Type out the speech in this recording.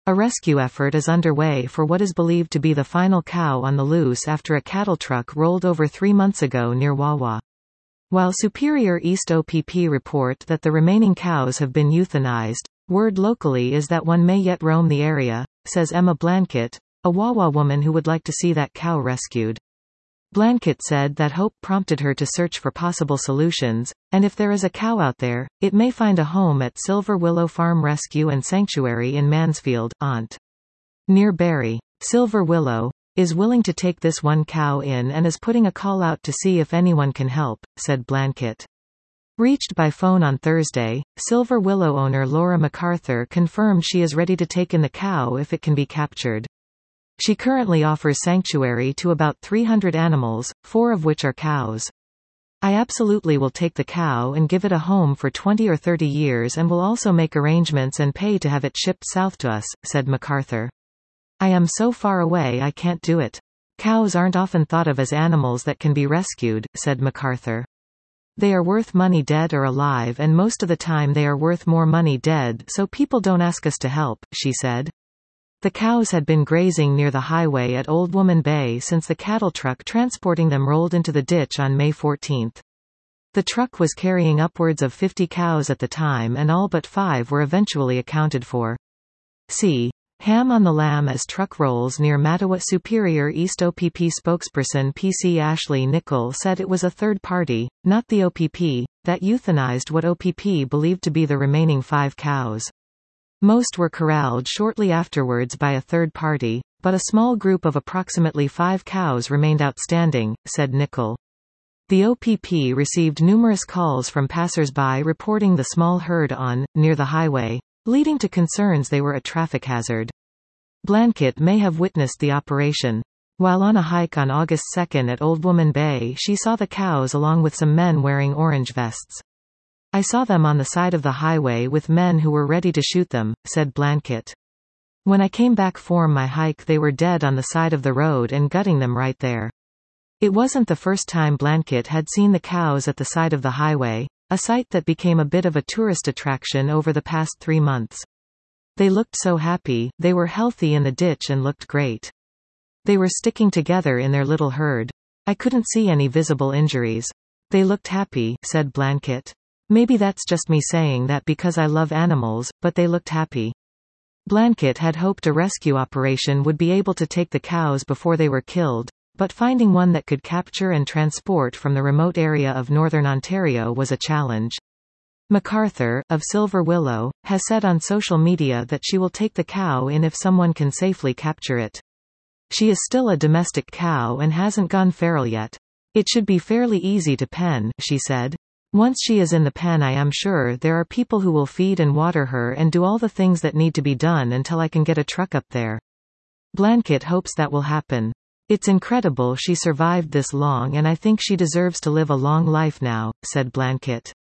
A rescue effort is underway for what is believed to be the final cow on the loose after a cattle truck rolled over 3 months ago near Wawa. While Superior East OPP report that the remaining cows have been euthanized, word locally is that one may yet roam the area, says Emma Blanket, a Wawa woman who would like to see that cow rescued. Blanket said that hope prompted her to search for possible solutions, and if there is a cow out there, it may find a home at Silver Willow Farm Rescue and Sanctuary in Mansfield, Ont. Near Barrie. Silver Willow is willing to take this one cow in and is putting a call out to see if anyone can help, said Blanket. Reached by phone on Thursday, Silver Willow owner Laura MacArthur confirmed she is ready to take in the cow if it can be captured. She currently offers sanctuary to about 300 animals, 4 of which are cows. I absolutely will take the cow and give it a home for 20 or 30 years and will also make arrangements and pay to have it shipped south to us, said MacArthur. I am so far away I can't do it. Cows aren't often thought of as animals that can be rescued, said MacArthur. They are worth money dead or alive, and most of the time they are worth more money dead, so people don't ask us to help, she said. The cows had been grazing near the highway at Old Woman Bay since the cattle truck transporting them rolled into the ditch on May 14. The truck was carrying upwards of 50 cows at the time and all but 5 were eventually accounted for. See. Ham on the lamb as truck rolls near Mattawa. Superior East OPP spokesperson PC Ashley Nichol said it was a third party, not the OPP, that euthanized what OPP believed to be the remaining 5 cows. Most were corralled shortly afterwards by a third party, but a small group of approximately 5 cows remained outstanding, said Nichol. The OPP received numerous calls from passers-by reporting the small herd on, near the highway, leading to concerns they were a traffic hazard. Blanket may have witnessed the operation. While on a hike on August 2 at Old Woman Bay, she saw the cows along with some men wearing orange vests. I saw them on the side of the highway with men who were ready to shoot them, said Blanket. When I came back from my hike they were dead on the side of the road and gutting them right there. It wasn't the first time Blanket had seen the cows at the side of the highway, a sight that became a bit of a tourist attraction over the past 3 months. They looked so happy, they were healthy in the ditch and looked great. They were sticking together in their little herd. I couldn't see any visible injuries. They looked happy, said Blanket. Maybe that's just me saying that because I love animals, but they looked happy. Blanket had hoped a rescue operation would be able to take the cows before they were killed, but finding one that could capture and transport from the remote area of northern Ontario was a challenge. MacArthur, of Silver Willow, has said on social media that she will take the cow in if someone can safely capture it. She is still a domestic cow and hasn't gone feral yet. It should be fairly easy to pen, she said. Once she is in the pen I am sure there are people who will feed and water her and do all the things that need to be done until I can get a truck up there. Blanket hopes that will happen. It's incredible she survived this long and I think she deserves to live a long life now, said Blanket.